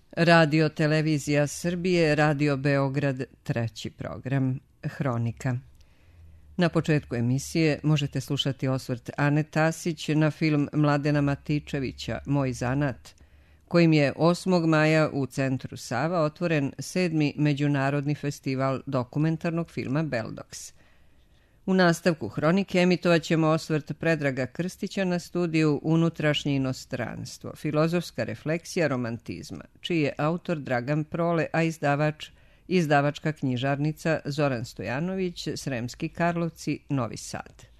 Radio Televizija Srbije, Radio Beograd, treći program, Hronika. Na početku emisije možete slušati osvrt Ane Tasić na film Mladena Matičevića Moj zanat, kojim je 8. maja u Centru Sava otvoren 7. Međunarodni festival dokumentarnog filma Beldox. U nastavku Hronike emitovat ćemo osvrt Predraga Krstića na studiju Unutrašnje inostranstvo, filozofska refleksija romantizma, čiji je autor Dragan Prole, a izdavačka knjižarnica Zoran Stojanović, Sremski Karlovci, Novi Sad.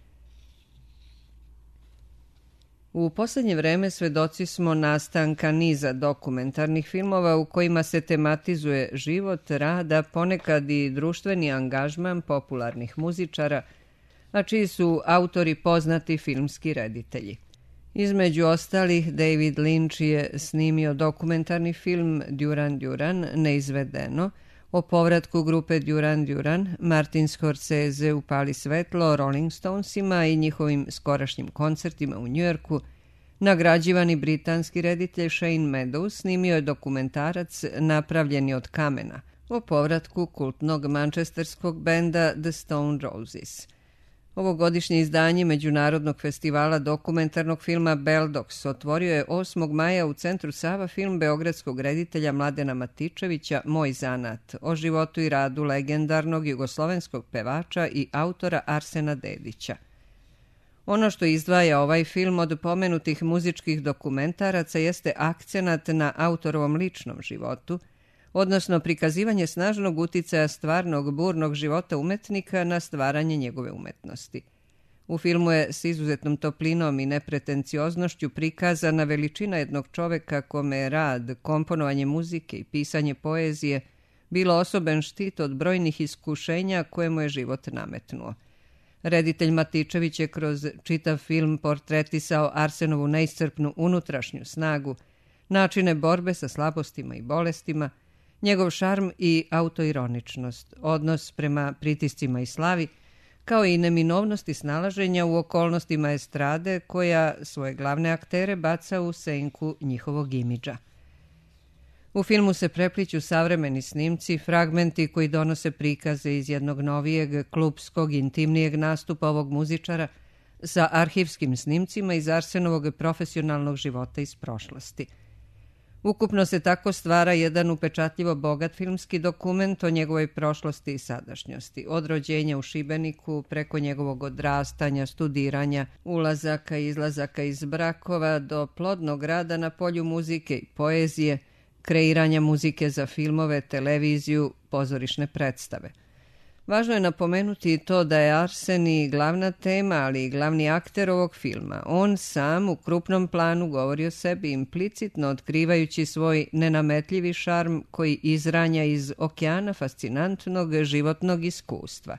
U posljednje vreme svedoci smo nastanka niza dokumentarnih filmova u kojima se tematizuje život, rad, ponekad i društveni angažman popularnih muzičara, a čiji su autori poznati filmski reditelji. Između ostalih, David Lynch je snimio dokumentarni film Duran Duran, neizvedeno, o povratku grupe Duran Duran, Martin Scorsese upali svetlo Rolling Stonesima i njihovim skorašnjim koncertima u Njujorku, nagrađivani britanski reditelj Shane Meadows snimio je dokumentarac Napravljeni od kamena o povratku kultnog mančesterskog benda The Stone Roses. Ovogodišnje izdanje Međunarodnog festivala dokumentarnog filma Beldox otvorio je 8. maja u Centru Sava film beogradskog reditelja Mladena Matičevića Moj zanat, o životu i radu legendarnog jugoslovenskog pevača i autora Arsena Dedića. Ono što izdvaja ovaj film od pomenutih muzičkih dokumentaraca jeste akcenat na autorovom ličnom životu, odnosno prikazivanje snažnog uticaja stvarnog burnog života umetnika na stvaranje njegove umetnosti. U filmu je s izuzetnom toplinom i nepretencioznošću prikazana veličina jednog čoveka kome je rad, komponovanje muzike i pisanje poezije bilo osoben štit od brojnih iskušenja koje mu je život nametnuo. Reditelj Matičević je kroz čitav film portretisao Arsenovu neiscrpnu unutrašnju snagu, načine borbe sa slabostima i bolestima, njegov šarm i autoironičnost, odnos prema pritiscima i slavi, kao i neminovnosti snalaženja u okolnostima estrade koja svoje glavne aktere baca u senku njihovog imidža. U filmu se prepliću savremeni snimci, fragmenti koji donose prikaze iz jednog novijeg, klupskog, intimnijeg nastupa ovog muzičara sa arhivskim snimcima iz Arsenovog profesionalnog života iz prošlosti. Ukupno se tako stvara jedan upečatljivo bogat filmski dokument o njegovoj prošlosti i sadašnjosti, od rođenja u Šibeniku, preko njegovog odrastanja, studiranja, ulazaka i izlazaka iz brakova, do plodnog rada na polju muzike i poezije, kreiranja muzike za filmove, televiziju, pozorišne predstave. Važno je napomenuti i to da je Arsen i glavna tema, ali i glavni akter ovog filma. On sam u krupnom planu govori o sebi, implicitno otkrivajući svoj nenametljivi šarm koji izranja iz okeana fascinantnog životnog iskustva.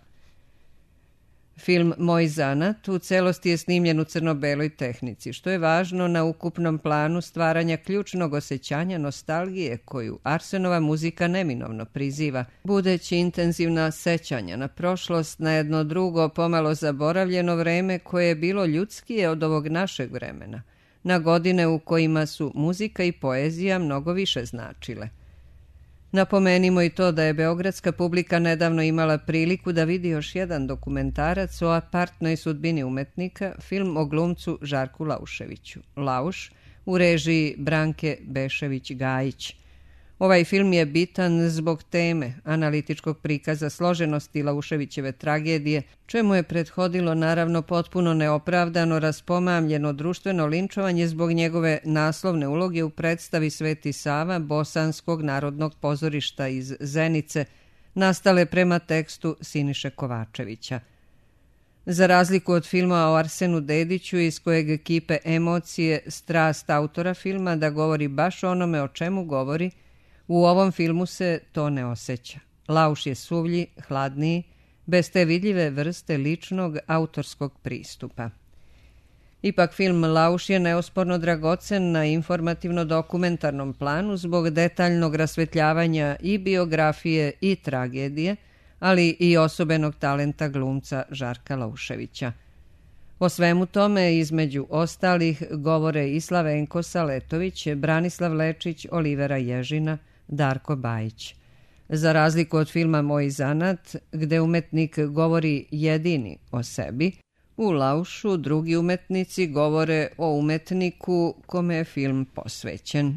Film Moj zanat u celosti je snimljen u crno-beloj tehnici, što je važno na ukupnom planu stvaranja ključnog osjećanja nostalgije koju Arsenova muzika neminovno priziva, budeći intenzivna sećanja na prošlost, na jedno drugo, pomalo zaboravljeno vreme koje je bilo ljudskije od ovog našeg vremena, na godine u kojima su muzika i poezija mnogo više značile. Napomenimo i to da je beogradska publika nedavno imala priliku da vidi još jedan dokumentarac o apartnoj sudbini umetnika, film o glumcu Žarku Lauševiću, Lauš, u režiji Branke Bešević-Gajić. Ovaj film je bitan zbog teme, analitičkog prikaza složenosti Lauševićeve tragedije, čemu je prethodilo naravno potpuno neopravdano raspomamljeno društveno linčovanje zbog njegove naslovne uloge u predstavi Sveti Sava Bosanskog narodnog pozorišta iz Zenice, nastale prema tekstu Siniše Kovačevića. Za razliku od filma o Arsenu Dediću, iz kojeg kipe emocije, strast autora filma da govori baš onome o čemu govori, u ovom filmu se to ne osjeća. Lauš je suvlji, hladniji, bez te vidljive vrste ličnog autorskog pristupa. Ipak film Lauš je neosporno dragocen na informativno-dokumentarnom planu zbog detaljnog rasvetljavanja i biografije i tragedije, ali i osobenog talenta glumca Žarka Lauševića. O svemu tome, između ostalih, govore i Slavenko Saletović, Branislav Lečić, Olivera Ježina, Darko Bajić. Za razliku od filma Moj zanat, gde umetnik govori jedini o sebi, u Laušu drugi umetnici govore o umetniku kome je film posvećen.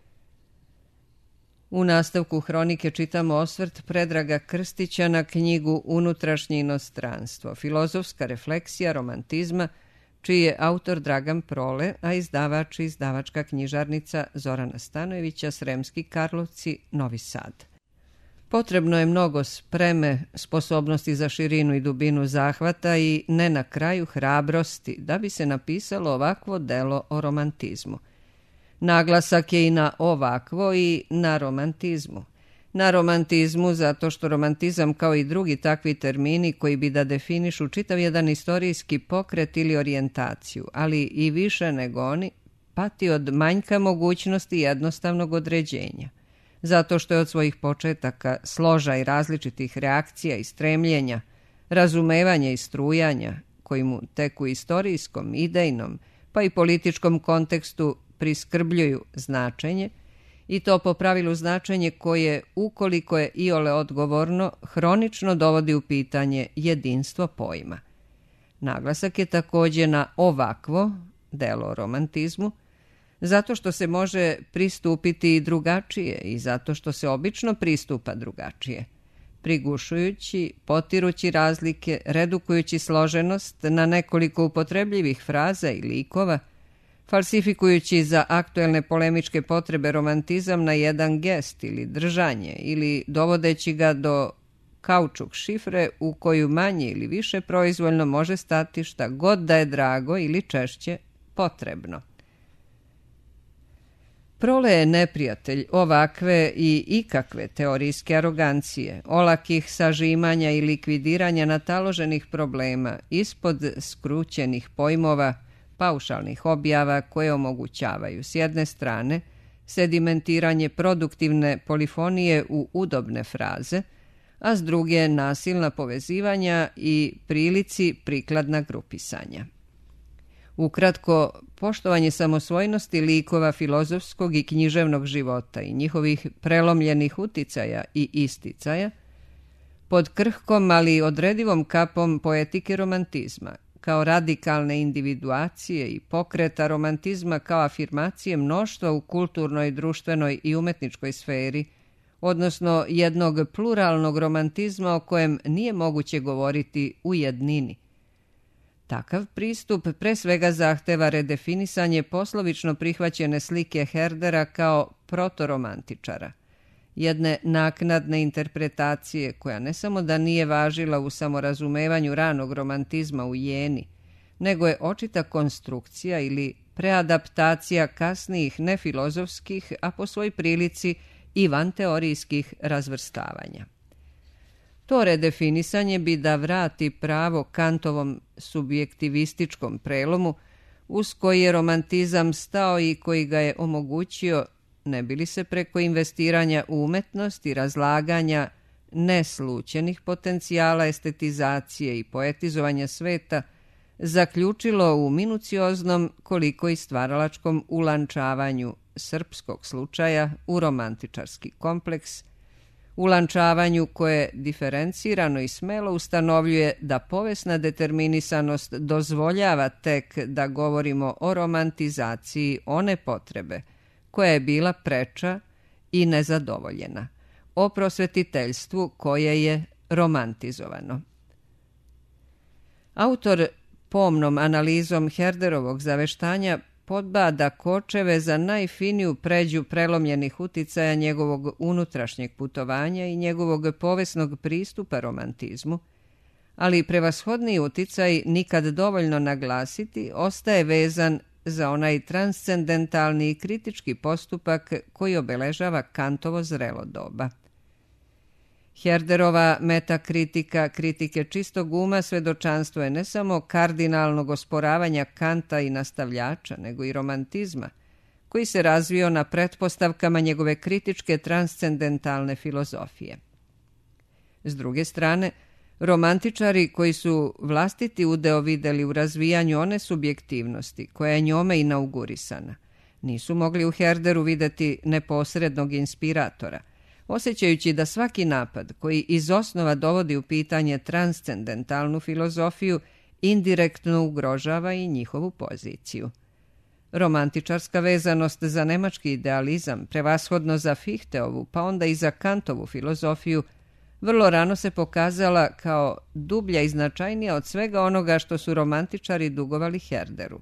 U nastavku hronike čitamo osvrt Predraga Krstića na knjigu Unutrašnje inostranstvo, filozofska refleksija romantizma, čiji je autor Dragan Prole, a izdavač i izdavačka knjižarnica Zorana Stanojevića, Sremski Karlovci, Novi Sad. Potrebno je mnogo spreme, sposobnosti za širinu i dubinu zahvata i ne na kraju hrabrosti da bi se napisalo ovakvo delo o romantizmu. Naglasak je i na ovakvo i na romantizmu. Na romantizmu zato što romantizam kao i drugi takvi termini koji bi da definišu čitav jedan istorijski pokret ili orijentaciju, ali i više nego oni, pati od manjka mogućnosti jednostavnog određenja. Zato što je od svojih početaka složa i različitih reakcija i stremljenja, razumevanja i strujanja, koji mu tek u istorijskom, idejnom, pa i političkom kontekstu priskrbljuju značenje, i to po pravilu značenje koje, ukoliko je iole odgovorno, hronično dovodi u pitanje jedinstvo pojma. Naglasak je također na ovakvo delo o romantizmu, zato što se može pristupiti i drugačije i zato što se obično pristupa drugačije, prigušujući, potirući razlike, redukujući složenost na nekoliko upotrebljivih fraza i likova, falsifikujući za aktuelne polemičke potrebe romantizam na jedan gest ili držanje ili dovodeći ga do kaučuk šifre u koju manje ili više proizvoljno može stati šta god da je drago ili češće potrebno. Prole je neprijatelj ovakve i ikakve teorijske arogancije, olakih sažimanja i likvidiranja nataloženih problema ispod skrućenih pojmova, paušalnih objava koje omogućavaju s jedne strane sedimentiranje produktivne polifonije u udobne fraze, a s druge nasilna povezivanja i prilici prikladna grupisanja. Ukratko, poštovanje samosvojnosti likova filozofskog i književnog života i njihovih prelomljenih uticaja i isticaja pod krhkom, ali odredivom kapom poetike romantizma, kao radikalne individuacije i pokreta romantizma kao afirmacije mnoštva u kulturnoj, društvenoj i umetničkoj sferi, odnosno jednog pluralnog romantizma o kojem nije moguće govoriti u jednini. Takav pristup pre svega zahteva redefinisanje poslovično prihvaćene slike Herdera kao protoromantičara, jedne naknadne interpretacije koja ne samo da nije važila u samorazumevanju ranog romantizma u Jeni, nego je očita konstrukcija ili preadaptacija kasnijih nefilozofskih, a po svoj prilici i vanteorijskih razvrstavanja. To redefinisanje bi da vrati pravo Kantovom subjektivističkom prelomu uz koji je romantizam stao i koji ga je omogućio, ne bi li se preko investiranja u umetnost i razlaganja neslućenih potencijala estetizacije i poetizovanja sveta zaključilo u minucioznom koliko i stvaralačkom ulančavanju srpskog slučaja u romantičarski kompleks, ulančavanju koje diferencirano i smelo ustanovljuje da povesna determinisanost dozvoljava tek da govorimo o romantizaciji one potrebe koja je bila preča i nezadovoljena, o prosvetiteljstvu koje je romantizovano. Autor pomnom analizom Herderovog zaveštanja podbada kočeve za najfiniju pređu prelomljenih uticaja njegovog unutrašnjeg putovanja i njegovog povesnog pristupa romantizmu, ali prevashodni uticaj nikad dovoljno naglasiti ostaje vezan za onaj transcendentalni i kritički postupak koji obeležava Kantovo zrelo doba. Herderova metakritika, kritike čistog uma, svedočanstvo je ne samo kardinalnog osporavanja Kanta i nastavljača, nego i romantizma, koji se razvio na pretpostavkama njegove kritičke transcendentalne filozofije. S druge strane, Romantičari koji su vlastiti udeo videli u razvijanju one subjektivnosti koja je njome inaugurisana, nisu mogli u Herderu videti neposrednog inspiratora, osjećajući da svaki napad koji iz osnova dovodi u pitanje transcendentalnu filozofiju indirektno ugrožava i njihovu poziciju. Romantičarska vezanost za nemački idealizam, prevashodno za Fichteovu, pa onda i za Kantovu filozofiju, vrlo rano se pokazala kao dublja i značajnija od svega onoga što su romantičari dugovali Herderu.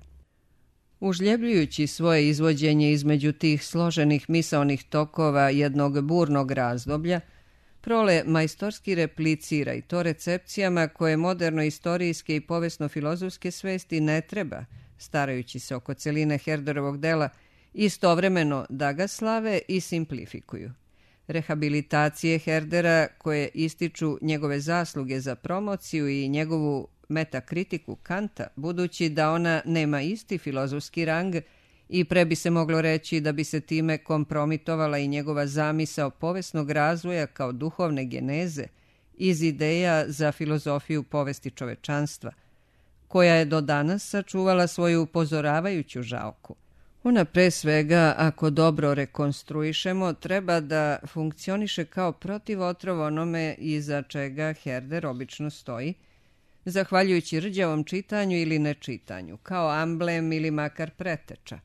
Užljebljujući svoje izvođenje između tih složenih misaonih tokova jednog burnog razdoblja, Prole majstorski replicira i to recepcijama koje moderno istorijske i povijesno-filozofske svesti ne treba, starajući se oko celine Herderovog dela, istovremeno da ga slave i simplifikuju. Rehabilitacije Herdera koje ističu njegove zasluge za promociju i njegovu metakritiku Kanta, budući da ona nema isti filozofski rang i pre bi se moglo reći da bi se time kompromitovala i njegova zamisao povijesnog razvoja kao duhovne geneze iz ideja za filozofiju povesti čovečanstva, koja je do danas sačuvala svoju upozoravajuću žalku. Ona pre svega, ako dobro rekonstruišemo, treba da funkcioniše kao protivotrov onome iza čega Herder obično stoji, zahvaljujući rđavom čitanju ili nečitanju, kao amblem ili makar preteča.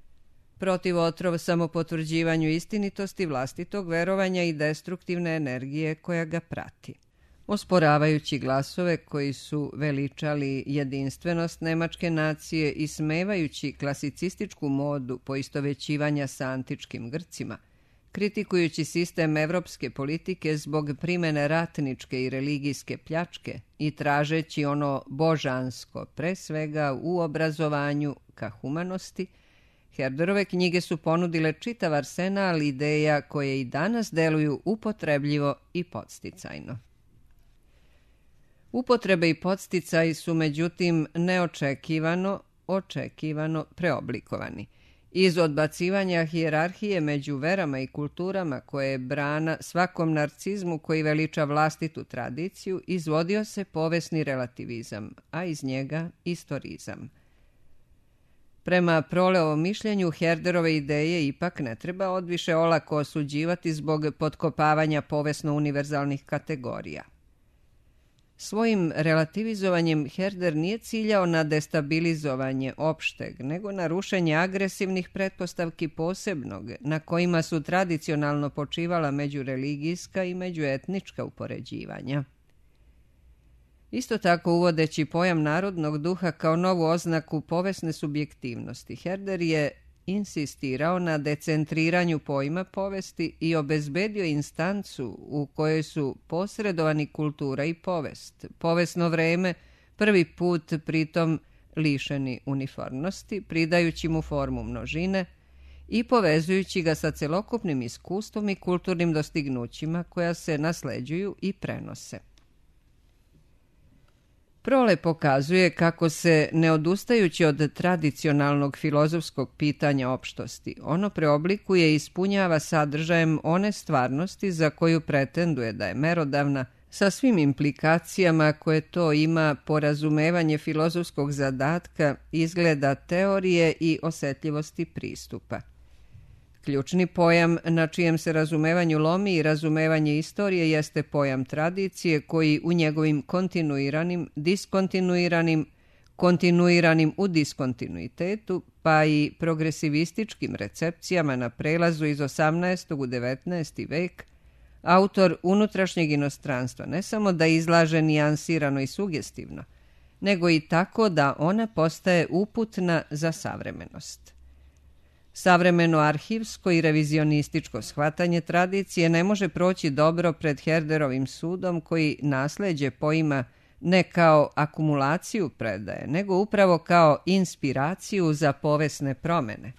Protivotrov samopotvrđivanju istinitosti vlastitog verovanja i destruktivne energije koja ga prati. Osporavajući glasove koji su veličali jedinstvenost nemačke nacije i smevajući klasicističku modu poistovećivanja sa antičkim Grcima, kritikujući sistem evropske politike zbog primene ratničke i religijske pljačke i tražeći ono božansko, pre svega u obrazovanju ka humanosti, Herderove knjige su ponudile čitav arsenal ideja koje i danas deluju upotrebljivo i podsticajno. Upotrebe i podsticaj su međutim očekivano preoblikovani. Iz odbacivanja hijerarhije među verama i kulturama koje je brana svakom narcizmu koji veliča vlastitu tradiciju, izvodio se povesni relativizam, a iz njega istorizam. Prema Proleovom mišljenju, Herderove ideje ipak ne treba odviše olako osuđivati zbog potkopavanja povesno-univerzalnih kategorija. Svojim relativizovanjem Herder nije ciljao na destabilizovanje opšteg, nego na rušenje agresivnih pretpostavki posebnog, na kojima su tradicionalno počivala međureligijska i međuetnička upoređivanja. Isto tako, uvodeći pojam narodnog duha kao novu oznaku povesne subjektivnosti, Herder je insistirao na decentriranju pojma povesti i obezbedio instancu u kojoj su posredovani kultura i povest, povesno vreme, prvi put pritom lišeni uniformnosti, pridajući mu formu množine i povezujući ga sa celokupnim iskustvom i kulturnim dostignućima koja se nasleđuju i prenose. Prole pokazuje kako se, ne odustajući od tradicionalnog filozofskog pitanja opštosti, ono preoblikuje i ispunjava sadržajem one stvarnosti za koju pretenduje da je merodavna, sa svim implikacijama koje to ima po razumevanje filozofskog zadatka, izgleda teorije i osetljivosti pristupa. Ključni pojam na čijem se razumevanju lomi i razumevanje istorije jeste pojam tradicije koji u njegovim kontinuiranim, diskontinuiranim, kontinuiranim u diskontinuitetu, pa i progresivističkim recepcijama na prelazu iz 18. u 19. vek, autor unutrašnjeg inostranstva ne samo da izlaže nijansirano i sugestivno, nego i tako da ona postaje uputna za savremenost. Savremeno arhivsko i revizionističko shvatanje tradicije ne može proći dobro pred Herderovim sudom koji nasleđe poima ne kao akumulaciju predaje, nego upravo kao inspiraciju za povesne promene.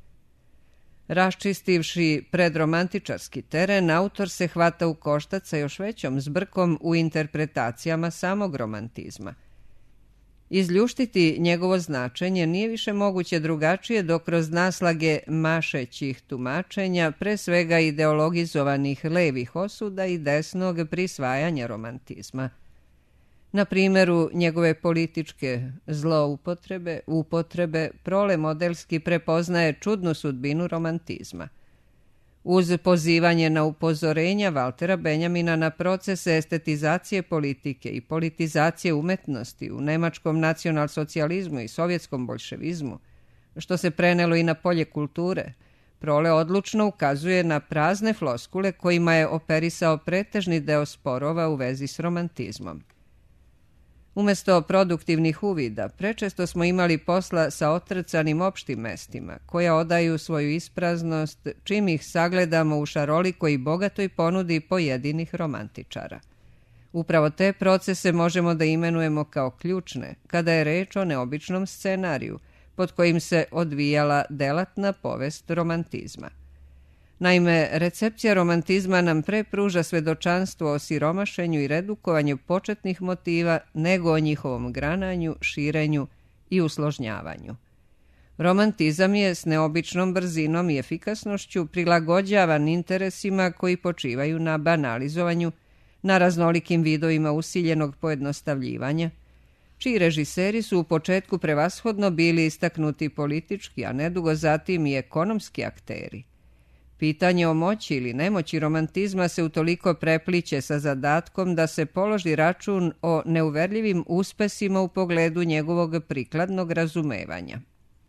Raščistivši predromantičarski teren, autor se hvata u koštac sa još većom zbrkom u interpretacijama samog romantizma. Izljuštiti njegovo značenje nije više moguće drugačije dok kroz naslage mašećih tumačenja, pre svega ideologizovanih levih osuda i desnog prisvajanja romantizma. Na primjeru njegove političke upotrebe, Prole modelski prepoznaje čudnu sudbinu romantizma. Uz pozivanje na upozorenja Valtera Benjamina na procese estetizacije politike i politizacije umetnosti u nemačkom nacionalsocijalizmu i sovjetskom boljševizmu, što se prenelo i na polje kulture, Prole odlučno ukazuje na prazne floskule kojima je operisao pretežni deo sporova u vezi s romantizmom. Umesto produktivnih uvida, prečesto smo imali posla sa otrcanim opštim mestima, koja odaju svoju ispraznost čim ih sagledamo u šarolikoj i bogatoj ponudi pojedinih romantičara. Upravo te procese možemo da imenujemo kao ključne, kada je reč o neobičnom scenariju, pod kojim se odvijala delatna povest romantizma. Naime, recepcija romantizma nam pre pruža svedočanstvo o siromašenju i redukovanju početnih motiva nego o njihovom grananju, širenju i usložnjavanju. Romantizam je s neobičnom brzinom i efikasnošću prilagođavan interesima koji počivaju na banalizovanju, na raznolikim vidovima usiljenog pojednostavljivanja, čiji režiseri su u početku prevashodno bili istaknuti politički, a nedugo zatim i ekonomski akteri. Pitanje o moći ili nemoći romantizma se utoliko prepliće sa zadatkom da se položi račun o neuverljivim uspesima u pogledu njegovog prikladnog razumevanja.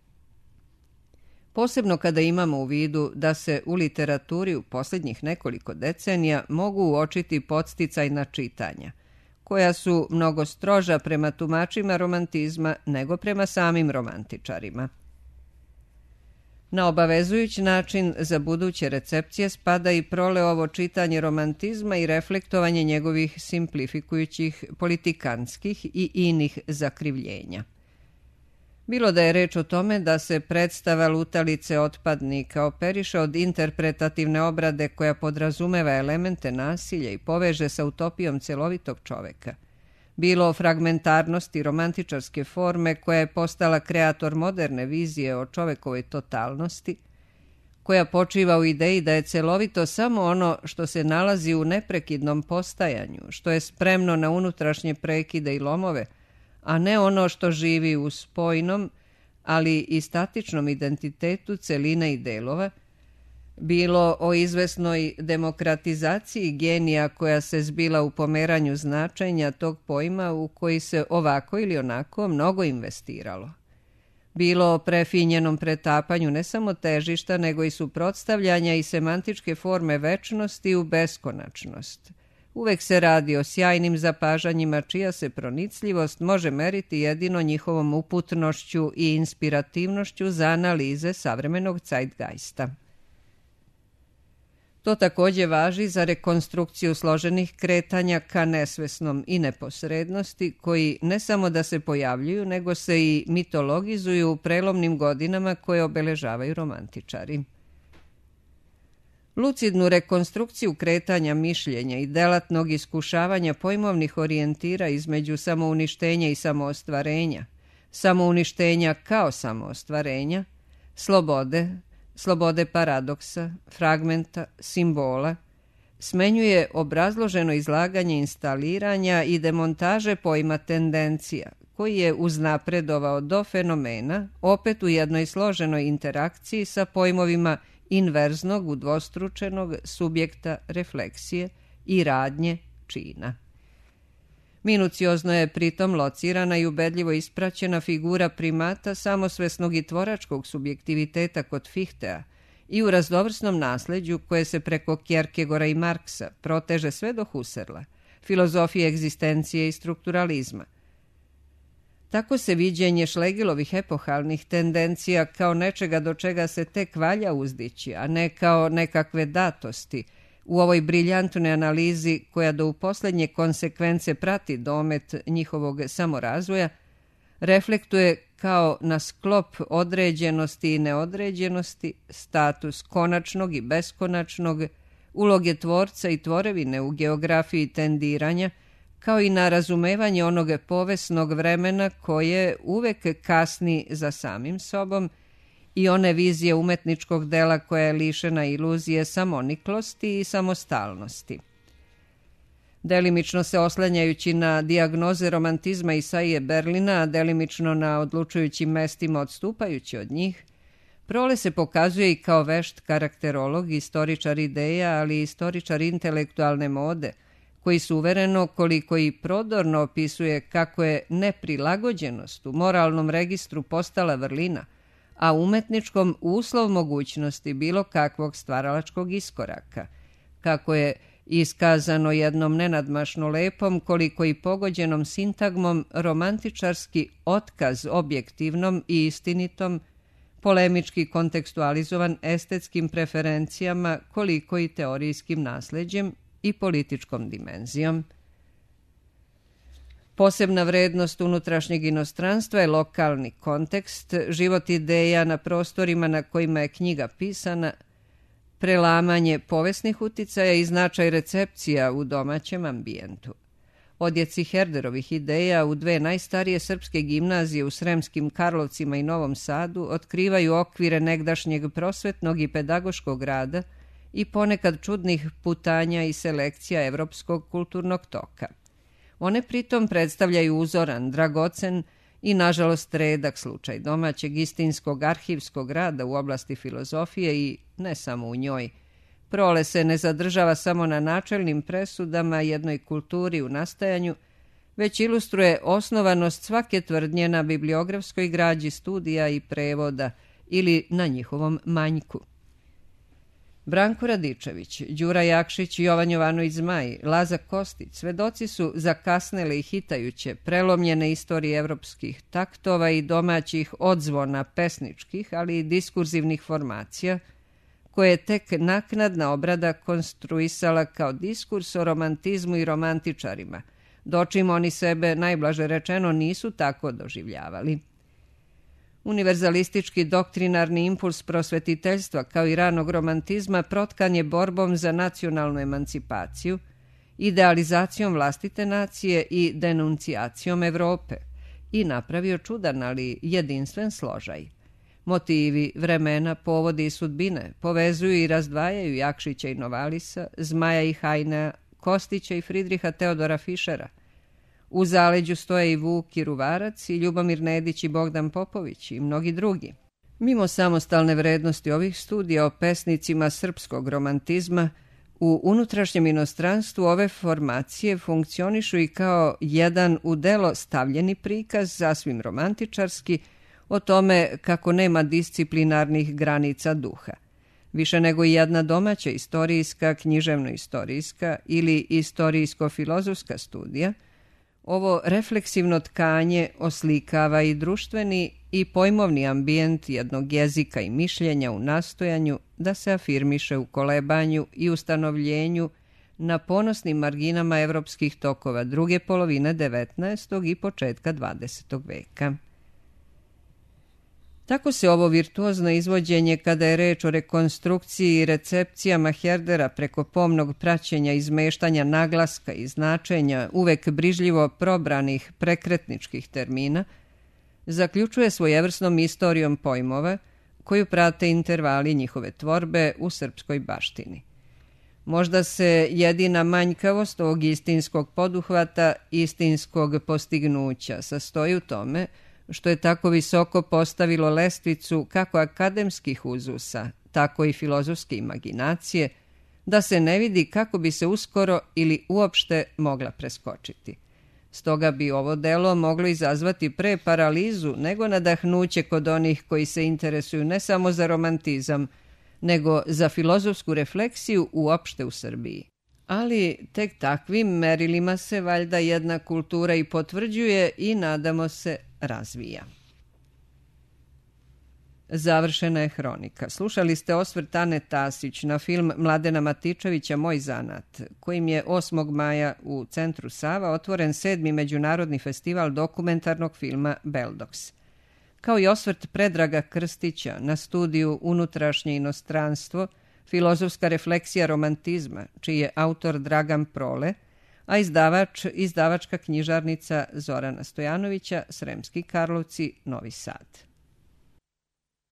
Posebno kada imamo u vidu da se u literaturi u posljednjih nekoliko decenija mogu uočiti podsticajna čitanja, koja su mnogo stroža prema tumačima romantizma nego prema samim romantičarima. Na obavezujući način za buduće recepcije spada i Proleovo čitanje romantizma i reflektovanje njegovih simplifikujućih, politikantskih i inih zakrivljenja. Bilo da je reč o tome da se predstava lutalice otpadnika operiše od interpretativne obrade koja podrazumeva elemente nasilja i poveže sa utopijom celovitog čoveka, bilo o fragmentarnosti romantičarske forme koja je postala kreator moderne vizije o čovekovoj totalnosti, koja počiva u ideji da je celovito samo ono što se nalazi u neprekidnom postajanju, što je spremno na unutrašnje prekide i lomove, a ne ono što živi u spojnom, ali i statičnom identitetu celina i delova, bilo o izvesnoj demokratizaciji genija koja se zbila u pomeranju značenja tog pojma u koji se ovako ili onako mnogo investiralo. Bilo o prefinjenom pretapanju ne samo težišta, nego i suprotstavljanja i semantičke forme večnosti u beskonačnost. Uvek se radi o sjajnim zapažanjima čija se pronicljivost može meriti jedino njihovom uputnošću i inspirativnošću za analize savremenog zeitgeista. To također važi za rekonstrukciju složenih kretanja ka nesvesnom i neposrednosti, koji ne samo da se pojavljuju, nego se i mitologizuju u prelomnim godinama koje obeležavaju romantičari. Lucidnu rekonstrukciju kretanja mišljenja i delatnog iskušavanja pojmovnih orijentira između samouništenja i samoostvarenja, samouništenja kao samoostvarenja, slobode paradoksa, fragmenta, simbola, smenjuje obrazloženo izlaganje instaliranja i demontaže pojma tendencija, koji je uznapredovao do fenomena, opet u jednoj složenoj interakciji sa pojmovima inverznog udvostručenog subjekta refleksije i radnje čina. Minuciozno je pritom locirana i ubedljivo ispraćena figura primata samosvesnog i tvoračkog subjektiviteta kod Fichtea i u raznovrsnom nasleđu koje se preko Kierkegaarda i Marksa proteže sve do Husserla, filozofije egzistencije i strukturalizma. Tako se viđenje Schlegelovih epohalnih tendencija kao nečega do čega se tek valja uzdići, a ne kao nekakve datosti, u ovoj briljantnoj analizi koja do u posljednje konsekvence prati domet njihovog samorazvoja, reflektuje kao na sklop određenosti i neodređenosti, status konačnog i beskonačnog, uloge tvorca i tvorevine u geografiji tendiranja, kao i na razumevanje onog povesnog vremena koje uvek kasni za samim sobom i one vizije umetničkog dela koja je lišena iluzije samoniklosti i samostalnosti. delimično se oslanjajući na dijagnoze romantizma Isaije Berlina, a delimično na odlučujućim mestima odstupajući od njih, Prole se pokazuje i kao vešt karakterolog, istoričar ideja, ali i istoričar intelektualne mode, koji su uvereno koliko i prodorno opisuje kako je neprilagođenost u moralnom registru postala vrlina, a umetničkom uslov mogućnosti bilo kakvog stvaralačkog iskoraka, kako je iskazano jednom nenadmašno lepom koliko i pogođenom sintagmom romantičarski otkaz objektivnom i istinitom, polemički kontekstualizovan estetskim preferencijama koliko i teorijskim nasleđem i političkom dimenzijom. Posebna vrednost unutrašnjeg inostranstva je lokalni kontekst, život ideja na prostorima na kojima je knjiga pisana, prelamanje povesnih uticaja i značaj recepcija u domaćem ambijentu. Odjeci Herderovih ideja u dve najstarije srpske gimnazije u Sremskim Karlovcima i Novom Sadu otkrivaju okvire negdašnjeg prosvetnog i pedagoškog rada i ponekad čudnih putanja i selekcija evropskog kulturnog toka. One pritom predstavljaju uzoran, dragocen i nažalost redak slučaj domaćeg istinskog arhivskog rada u oblasti filozofije i ne samo u njoj. Prole se ne zadržava samo na načelnim presudama jednoj kulturi u nastajanju, već ilustruje osnovanost svake tvrdnje na bibliografskoj građi studija i prevoda ili na njihovom manjku. Branko Radičević, Đura Jakšić, Jovan Jovanović Zmaj, Laza Kostić svedoci su zakasnele i hitajuće, prelomljene istorije evropskih taktova i domaćih odzvona pesničkih, ali i diskurzivnih formacija, koje je tek naknadna obrada konstruisala kao diskurs o romantizmu i romantičarima, dočim oni sebe, najblaže rečeno, nisu tako doživljavali. Univerzalistički doktrinarni impuls prosvetiteljstva kao i ranog romantizma protkan je borbom za nacionalnu emancipaciju, idealizacijom vlastite nacije i denuncijacijom Evrope i napravio čudan, ali jedinstven složaj. Motivi, vremena, povodi i sudbine povezuju i razdvajaju Jakšića i Novalisa, Zmaja i Hajnea, Kostića i Fridriha Teodora Fišera. U zaleđu stoje i Vuk i Ruvarac i Ljubomir Nedić i Bogdan Popović i mnogi drugi. Mimo samostalne vrednosti ovih studija o pesnicima srpskog romantizma, u unutrašnjem inostranstvu ove formacije funkcionišu i kao jedan u delo stavljeni prikaz, sasvim romantičarski, o tome kako nema disciplinarnih granica duha. Više nego i jedna domaća istorijska, književno-istorijska ili istorijsko-filozofska studija, ovo refleksivno tkanje oslikava i društveni i pojmovni ambijent jednog jezika i mišljenja u nastojanju da se afirmiše u kolebanju i ustanovljenju na ponosnim marginama evropskih tokova druge polovine 19. i početka 20. veka. Tako se ovo virtuozno izvođenje, kada je reč o rekonstrukciji i recepcijama Herdera preko pomnog praćenja izmeštanja naglaska i značenja uvek brižljivo probranih prekretničkih termina, zaključuje svojevrsnom istorijom pojmova koju prate intervali njihove tvorbe u srpskoj baštini. Možda se jedina manjkavost ovog istinskog poduhvata, istinskog postignuća sastoji u tome što je tako visoko postavilo lestvicu kako akademskih uzusa, tako i filozofske imaginacije, da se ne vidi kako bi se uskoro ili uopšte mogla preskočiti. Stoga bi ovo delo moglo izazvati pre paralizu nego nadahnuće kod onih koji se interesuju ne samo za romantizam, nego za filozofsku refleksiju uopšte u Srbiji. Ali tek takvim merilima se valjda jedna kultura i potvrđuje i, nadamo se, razvija. Završena je hronika. Slušali ste osvrt Ane Tasić na film Mladena Matičevića Moj zanat, kojim je 8. maja u Centru Sava otvoren 7. Međunarodni festival dokumentarnog filma Beldoks. Kao i osvrt Predraga Krstića na studiju Unutrašnje inostranstvo, filozofska refleksija romantizma, čiji je autor Dragan Prole, a izdavačka knjižarnica Zorana Stojanovića, Sremski Karlovci, Novi Sad.